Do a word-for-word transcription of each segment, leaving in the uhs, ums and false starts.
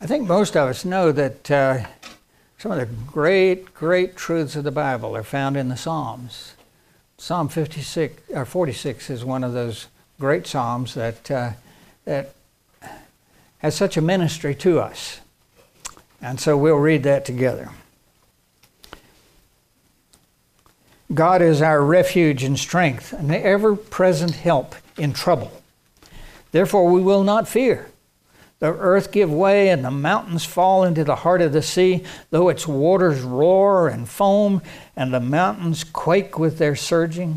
I think most of us know that uh, some of the great, great truths of the Bible are found in the Psalms. Psalm fifty-six or forty-six is one of those great psalms that uh, that has such a ministry to us, and so we'll read that together. God is our refuge and strength, an ever-present help in trouble. Therefore we will not fear. The earth give way and the mountains fall into the heart of the sea, though its waters roar and foam and the mountains quake with their surging.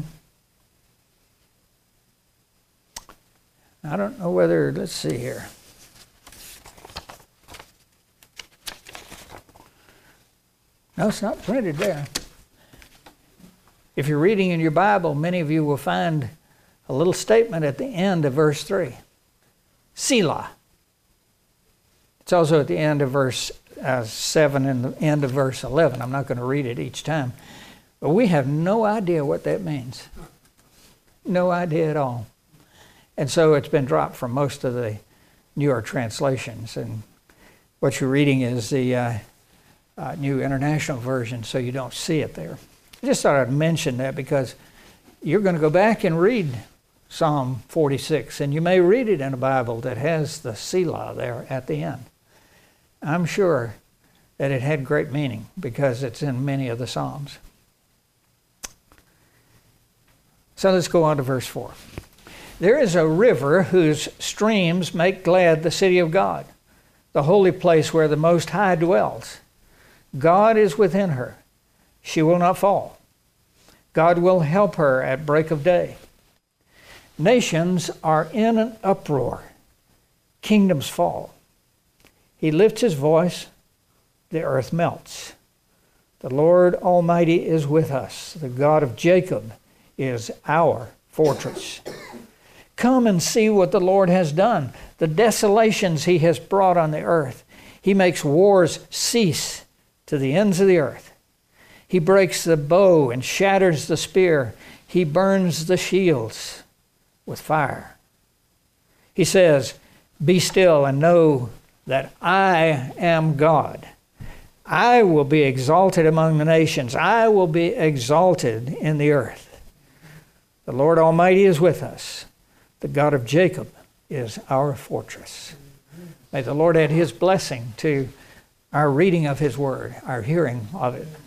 I don't know whether, let's see here. No, it's not printed there. If you're reading in your Bible, many of you will find a little statement at the end of verse three. Selah. It's also at the end of verse uh, seven and the end of verse eleven. I'm not going to read it each time. But we have no idea what that means. No idea at all. And so it's been dropped from most of the newer translations. And what you're reading is the uh, uh, New International Version, so you don't see it there. I just thought I'd mention that because you're going to go back and read Psalm forty-six, and you may read it in a Bible that has the Selah there at the end. I'm sure that it had great meaning because it's in many of the Psalms. So let's go on to verse four. There is a river whose streams make glad the city of God, the holy place where the Most High dwells. God is within her. She will not fall. God will help her at break of day. Nations are in an uproar. Kingdoms fall. He lifts his voice. The earth melts. The Lord Almighty is with us. The God of Jacob is our fortress. Come and see what the Lord has done, the desolations he has brought on the earth. He makes wars cease to the ends of the earth. He breaks the bow and shatters the spear. He burns the shields with fire. He says, be still and know that I am God. I will be exalted among the nations. I will be exalted in the earth. The Lord Almighty is with us. The God of Jacob is our fortress. May the Lord add his blessing to our reading of his word, our hearing of it.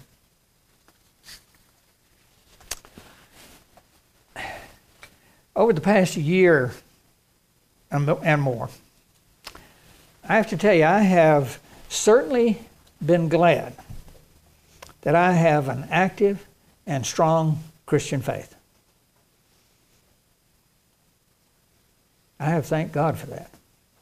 Over the past year and more, I have to tell you, I have certainly been glad that I have an active and strong Christian faith. I have thanked God for that.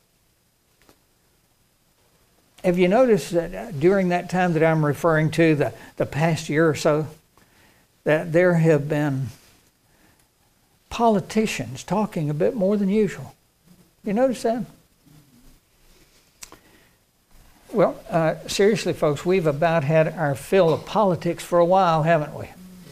Have you noticed that during that time that I'm referring to, the, the past year or so, that there have been politicians talking a bit more than usual? You notice that? Well, uh, seriously, folks, we've about had our fill of politics for a while, haven't we?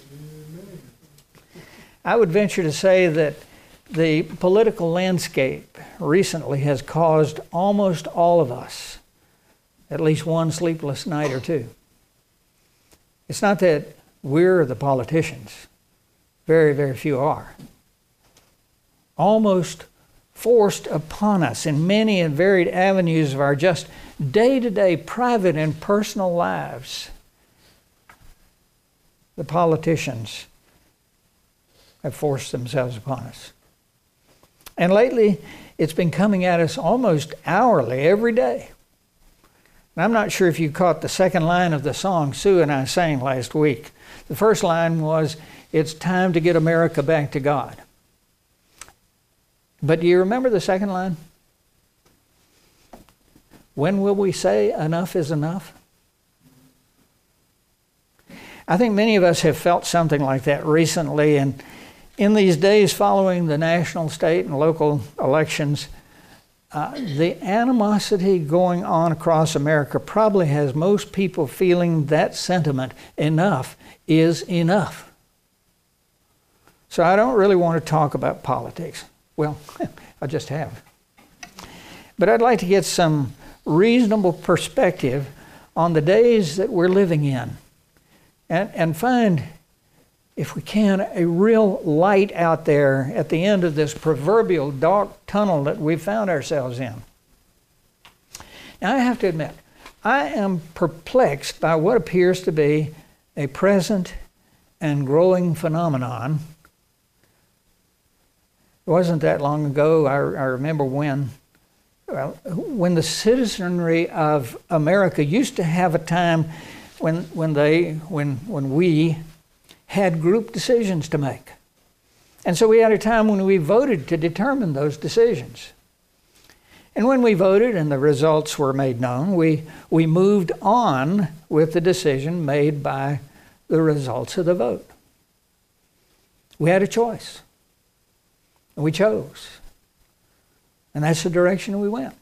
I would venture to say that the political landscape recently has caused almost all of us at least one sleepless night or two. It's not that we're the politicians. Very, very few are. Almost forced upon us in many and varied avenues of our just day-to-day private and personal lives. The politicians have forced themselves upon us. And lately, it's been coming at us almost hourly, every day. And I'm not sure if you caught the second line of the song Sue and I sang last week. The first line was, it's time to get America back to God. But do you remember the second line? When will we say enough is enough? I think many of us have felt something like that recently, and in these days following the national, state, and local elections, uh, the animosity going on across America probably has most people feeling that sentiment, enough is enough. So I don't really want to talk about politics. Well, I just have. But I'd like to get some reasonable perspective on the days that we're living in, and, and find, if we can, a real light out there at the end of this proverbial dark tunnel that we found ourselves in. Now, I have to admit, I am perplexed by what appears to be a present and growing phenomenon. It wasn't that long ago, I, I remember when Well, when the citizenry of America used to have a time when when they when when we had group decisions to make. And so we had a time when we voted to determine those decisions. And when we voted and the results were made known, we we moved on with the decision made by the results of the vote. We had a choice. And we chose. And that's the direction we went.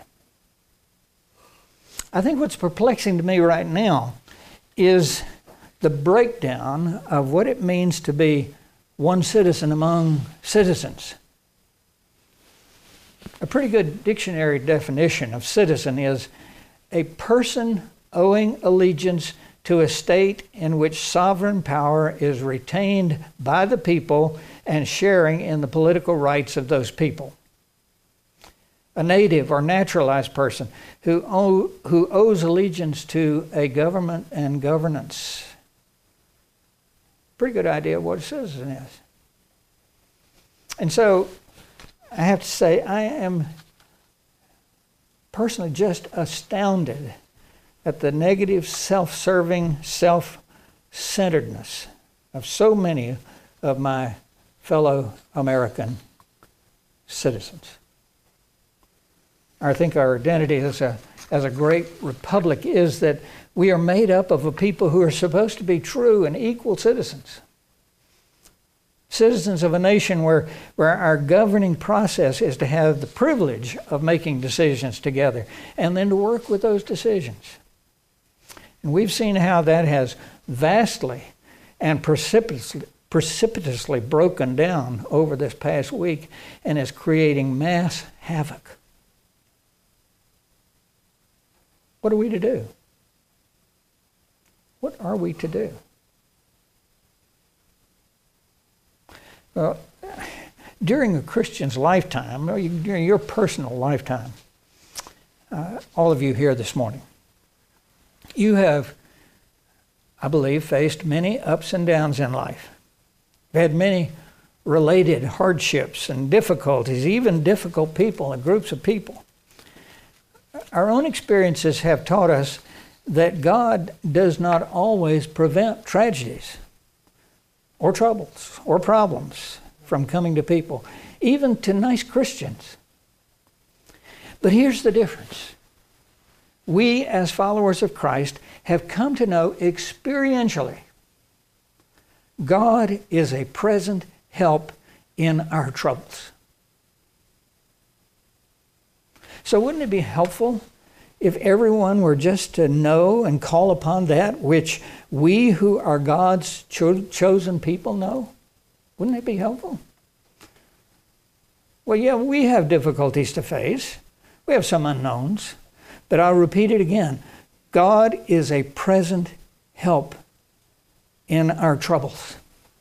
I think what's perplexing to me right now is the breakdown of what it means to be one citizen among citizens. A pretty good dictionary definition of citizen is a person owing allegiance to a state in which sovereign power is retained by the people and sharing in the political rights of those people. A native or naturalized person who, owe, who owes allegiance to a government and governance. Pretty good idea of what a citizen is. And so I have to say, I am personally just astounded at the negative, self-serving, self-centeredness of so many of my fellow American citizens. I think our identity as a, as a great republic is that we are made up of a people who are supposed to be true and equal citizens. Citizens of a nation where, where our governing process is to have the privilege of making decisions together and then to work with those decisions. And we've seen how that has vastly and precipitously, precipitously broken down over this past week and is creating mass havoc. What are we to do? What are we to do? Well, during a Christian's lifetime, or during your personal lifetime, uh, all of you here this morning, you have, I believe, faced many ups and downs in life. You've had many related hardships and difficulties, even difficult people and groups of people. Our own experiences have taught us that God does not always prevent tragedies or troubles or problems from coming to people, even to nice Christians. But here's the difference. We, as followers of Christ, have come to know experientially God is a present help in our troubles. So wouldn't it be helpful if everyone were just to know and call upon that which we who are God's cho- chosen people know? Wouldn't it be helpful? Well, yeah, we have difficulties to face. We have some unknowns. But I'll repeat it again. God is a present help in our troubles.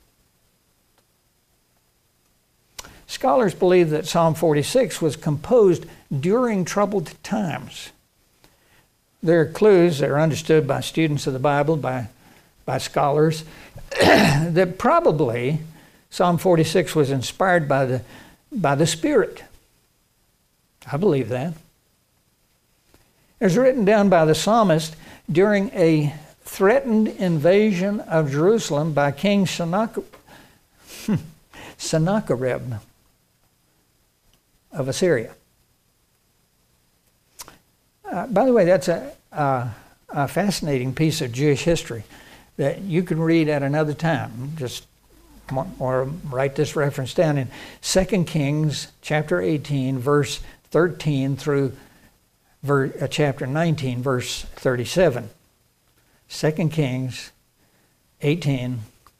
Scholars believe that Psalm forty-six was composed during troubled times. There are clues that are understood by students of the Bible, by, by scholars, that probably Psalm forty-six was inspired by the, by the Spirit. I believe that. It was written down by the psalmist during a threatened invasion of Jerusalem by King Sennacherib of Assyria. Uh, by the way, that's a, a, a fascinating piece of Jewish history that you can read at another time. Just want, want to write this reference down in Second Kings chapter eighteen, verse thirteen through ver, uh, chapter nineteen, verse thirty-seven. Second Kings eighteen,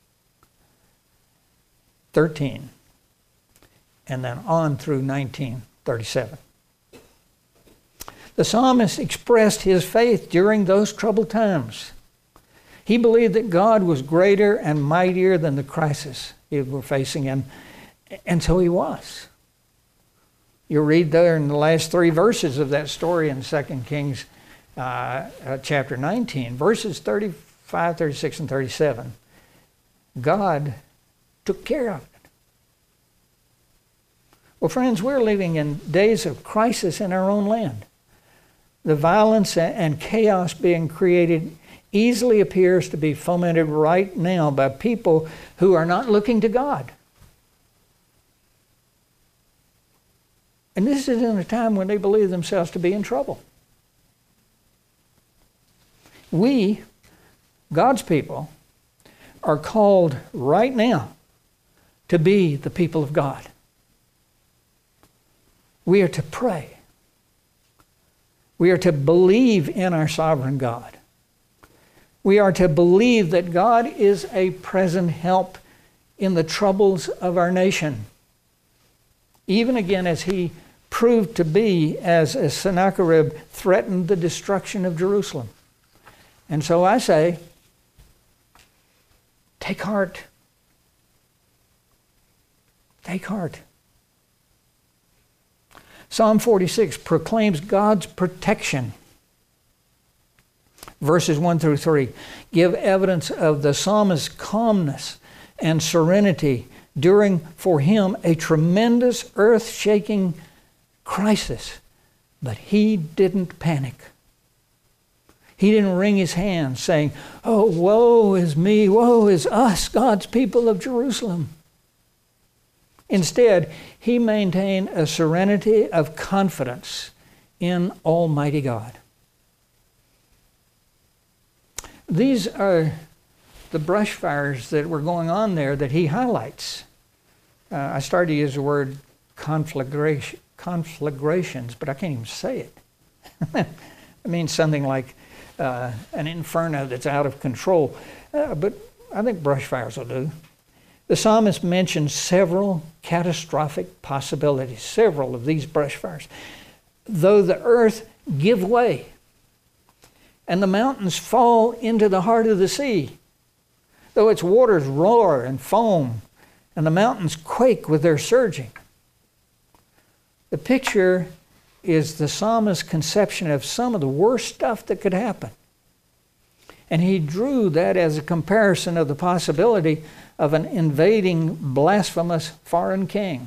thirteen, and then on through nineteen thirty-seven. The psalmist expressed his faith during those troubled times. He believed that God was greater and mightier than the crisis he were facing, and, and so he was. You read there in the last three verses of that story in Second Kings uh, uh, chapter nineteen, verses thirty-five, thirty-six, and thirty-seven. God took care of it. Well, friends, we're living in days of crisis in our own land. The violence and chaos being created easily appears to be fomented right now by people who are not looking to God. And this is in a time when they believe themselves to be in trouble. We, God's people, are called right now to be the people of God. We are to pray. We are to believe in our sovereign God. We are to believe that God is a present help in the troubles of our nation. Even again as he proved to be as, as Sennacherib threatened the destruction of Jerusalem. And so I say, take heart. Take heart. Psalm forty-six proclaims God's protection. Verses one through three give evidence of the psalmist's calmness and serenity during, for him, a tremendous earth-shaking crisis. But he didn't panic. He didn't wring his hands saying, "Oh, woe is me, woe is us, God's people of Jerusalem." Instead, he maintained a serenity of confidence in Almighty God. These are the brush fires that were going on there that he highlights. Uh, I started to use the word conflagration, conflagrations, but I can't even say it. It means something like uh, an inferno that's out of control. Uh, but I think brush fires will do. The psalmist mentions several catastrophic possibilities, several of these brush fires. Though the earth give way and the mountains fall into the heart of the sea, though its waters roar and foam and the mountains quake with their surging. The picture is the psalmist's conception of some of the worst stuff that could happen. And he drew that as a comparison of the possibility of an invading, blasphemous foreign king.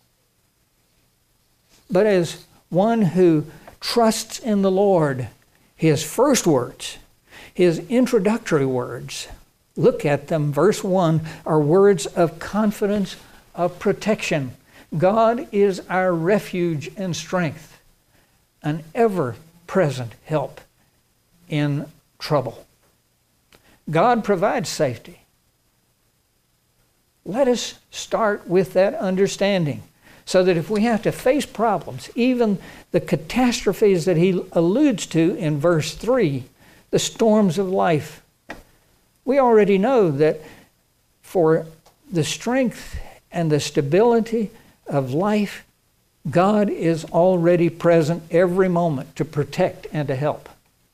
But as one who trusts in the Lord, his first words, his introductory words, look at them, verse one, are words of confidence, of protection. God is our refuge and strength, an ever-present help in trouble. God provides safety. Let us start with that understanding so that if we have to face problems, even the catastrophes that he alludes to in verse three, the storms of life, we already know that for the strength and the stability of life, God is already present every moment to protect and to help.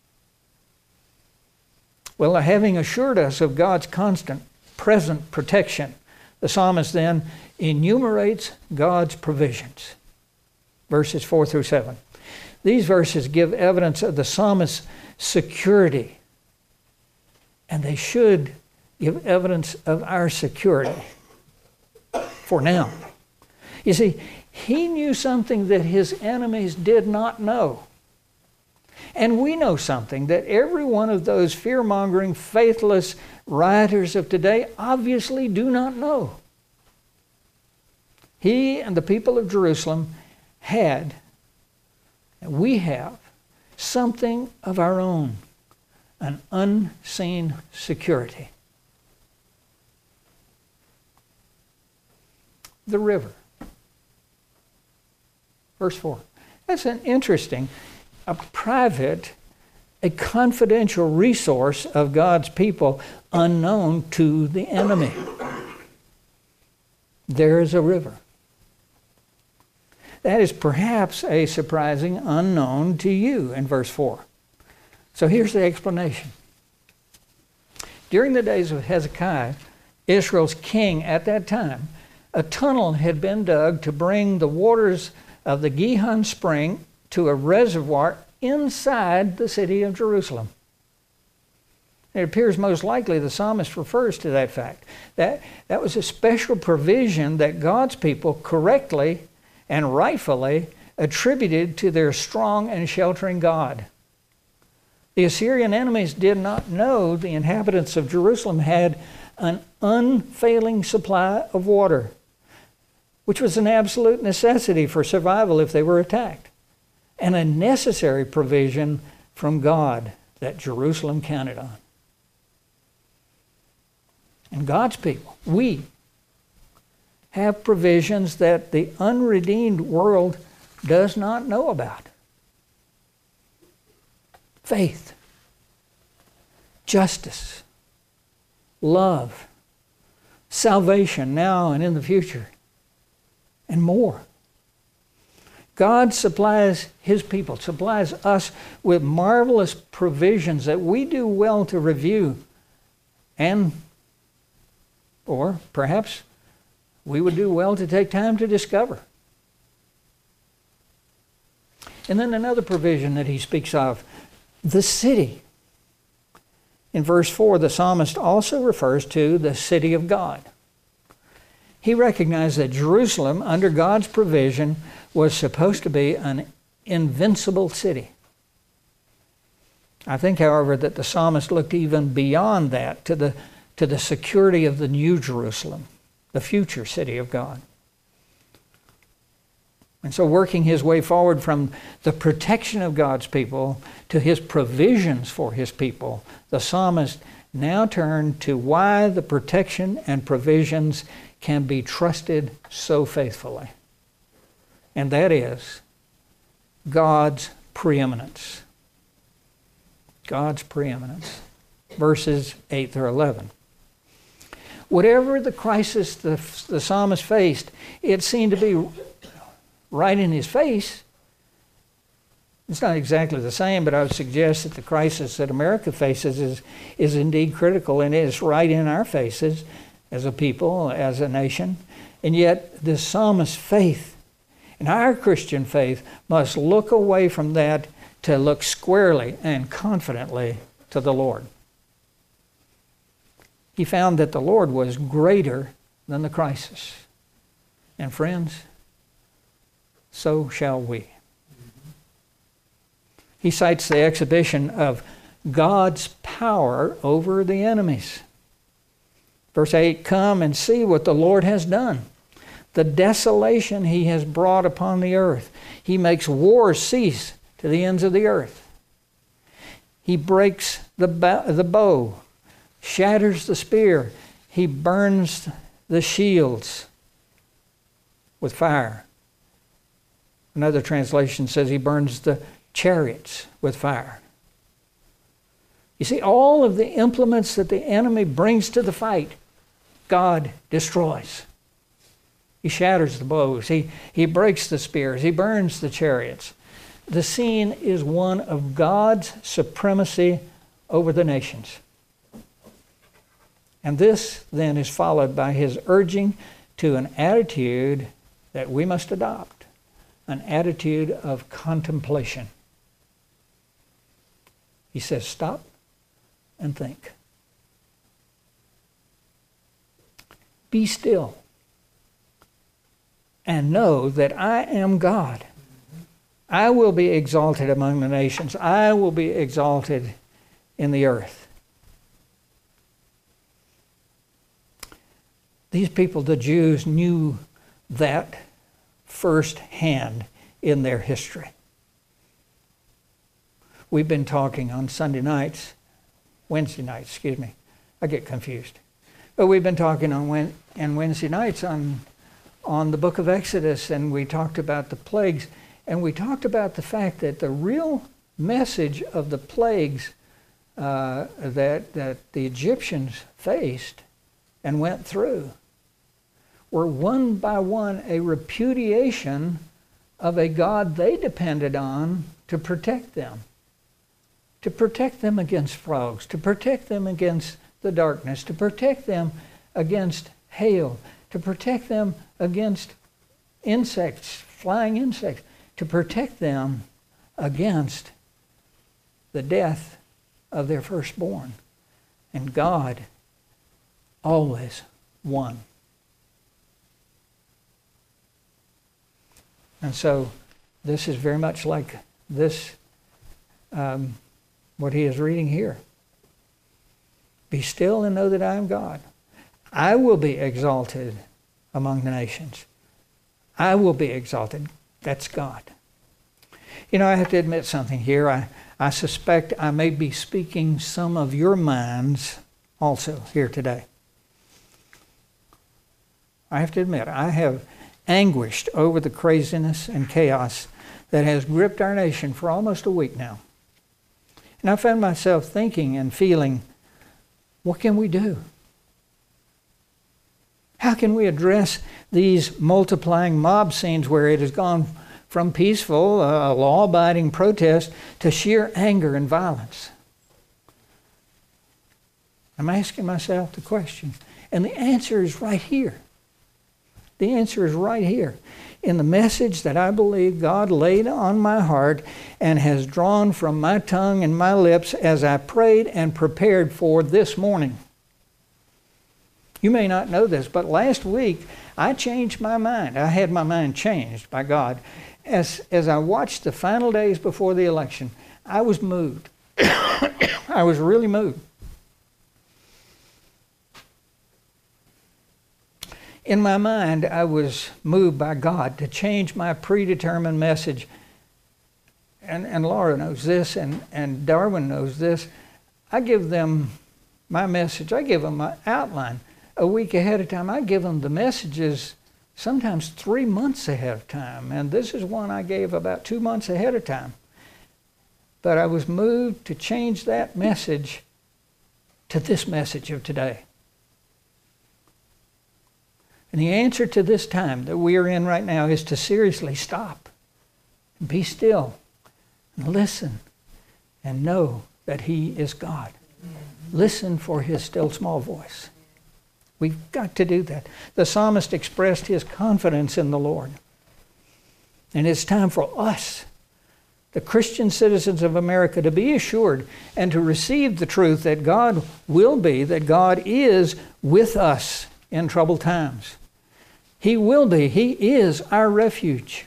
Well, having assured us of God's constant present protection, the psalmist then enumerates God's provisions. Verses four through seven. These verses give evidence of the psalmist's security, and they should give evidence of our security for now. You see, he knew something that his enemies did not know. And we know something that every one of those fear-mongering, faithless rioters of today obviously do not know. He and the people of Jerusalem had, and we have, something of our own, an unseen security. The river. Verse four. That's an interesting, a private, a confidential resource of God's people unknown to the enemy. There is a river. That is perhaps a surprising unknown to you in verse four. So here's the explanation. During the days of Hezekiah, Israel's king at that time, a tunnel had been dug to bring the waters of the Gihon spring to a reservoir inside the city of Jerusalem. It appears most likely the psalmist refers to that fact. That, that was a special provision that God's people correctly and rightfully attributed to their strong and sheltering God. The Assyrian enemies did not know the inhabitants of Jerusalem had an unfailing supply of water, which was an absolute necessity for survival if they were attacked, and a necessary provision from God that Jerusalem counted on. And God's people, we, have provisions that the unredeemed world does not know about. Faith, justice, love, salvation now and in the future, and more. God supplies His people, supplies us with marvelous provisions that we do well to review, and, or perhaps we would do well to take time to discover. And then another provision that he speaks of, the city. In verse four, the psalmist also refers to the city of God. He recognized that Jerusalem, under God's provision, was supposed to be an invincible city. I think, however, that the psalmist looked even beyond that to the, to the security of the New Jerusalem, the future city of God. And so working his way forward from the protection of God's people to his provisions for his people, the psalmist now turned to why the protection and provisions can be trusted so faithfully. And that is God's preeminence. God's preeminence. Verses eight through eleven. Whatever the crisis the, the psalmist faced, it seemed to be right in his face. It's not exactly the same, but I would suggest that the crisis that America faces is, is indeed critical, and it is right in our faces as a people, as a nation. And yet this psalmist's faith and our Christian faith must look away from that to look squarely and confidently to the Lord. He found that the Lord was greater than the crisis. And friends, so shall we. He cites the exhibition of God's power over the enemies. Verse eight, come and see what the Lord has done. The desolation He has brought upon the earth. He makes wars cease to the ends of the earth. He breaks the bow, the bow, shatters the spear. He burns the shields with fire. Another translation says He burns the chariots with fire. You see, all of the implements that the enemy brings to the fight, God destroys. He shatters the bows. He, he breaks the spears. He burns the chariots. The scene is one of God's supremacy over the nations. And this then is followed by His urging to an attitude that we must adopt, an attitude of contemplation. He says, stop and think. Be still and know that I am God. I will be exalted among the nations. I will be exalted in the earth. These people, the Jews, knew that firsthand in their history. We've been talking on Sunday nights, Wednesday nights, excuse me. I get confused. But we've been talking on Wed- and Wednesday nights on, on the book of Exodus, and we talked about the plagues, and we talked about the fact that the real message of the plagues uh, that, that the Egyptians faced and went through were one by one a repudiation of a God they depended on to protect them. To protect them against frogs, to protect them against the darkness, to protect them against hail, to protect them against insects, flying insects, to protect them against the death of their firstborn. And God always won. And so this is very much like this, um, what he is reading here. Be still and know that I am God. I will be exalted among the nations. I will be exalted. That's God. You know, I have to admit something here. I, I suspect I may be speaking some of your minds also here today. I have to admit, I have anguished over the craziness and chaos that has gripped our nation for almost a week now. And I found myself thinking and feeling, what can we do? How can we address these multiplying mob scenes where it has gone from peaceful, uh, law-abiding protest to sheer anger and violence? I'm asking myself the question, and the answer is right here. The answer is right here in the message that I believe God laid on my heart and has drawn from my tongue and my lips as I prayed and prepared for this morning. You may not know this, but last week I changed my mind. I had my mind changed by God. As, as I watched the final days before the election, I was moved. I was really moved. In my mind, I was moved by God to change my predetermined message. And, and Laura knows this, and, and Darwin knows this. I give them my message. I give them my outline a week ahead of time. I give them the messages sometimes three months ahead of time. And this is one I gave about two months ahead of time. But I was moved to change that message to this message of today. And the answer to this time that we are in right now is to seriously stop, and be still, and listen, and know that He is God. Listen for His still small voice. We've got to do that. The psalmist expressed his confidence in the Lord. And it's time for us, the Christian citizens of America, to be assured and to receive the truth that God will be, that God is with us in troubled times. He will be. He is our refuge.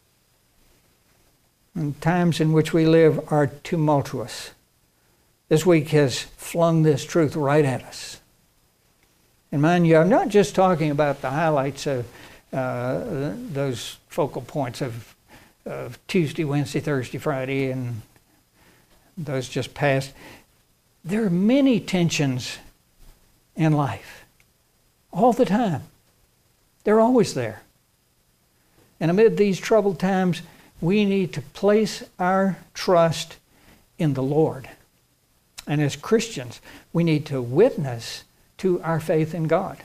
And times in which we live are tumultuous. This week has flung this truth right at us. And mind you, I'm not just talking about the highlights of uh, those focal points of, of Tuesday, Wednesday, Thursday, Friday, and those just passed. There are many tensions in life, all the time. They're always there. And amid these troubled times, we need to place our trust in the Lord. And as Christians, we need to witness to our faith in God.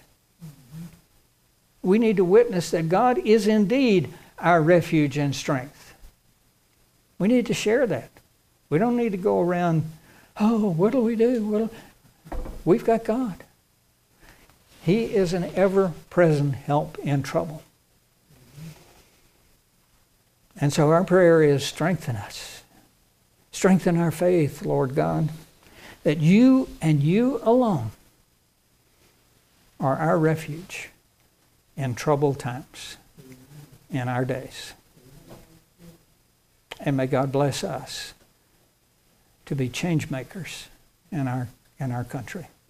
We need to witness that God is indeed our refuge and strength. We need to share that. We don't need to go around, oh, what do we do? What do... We've got God. He is an ever-present help in trouble. And so our prayer is, strengthen us. Strengthen our faith, Lord God, that you and you alone are our refuge in troubled times in our days. And may God bless us to be change makers in our, in our country.